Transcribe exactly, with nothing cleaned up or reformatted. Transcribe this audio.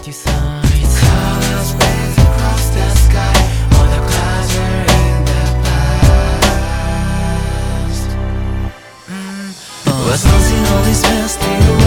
you signs. Colors wave across the sky, all the clouds are in the past. mm. Was lost in all these misty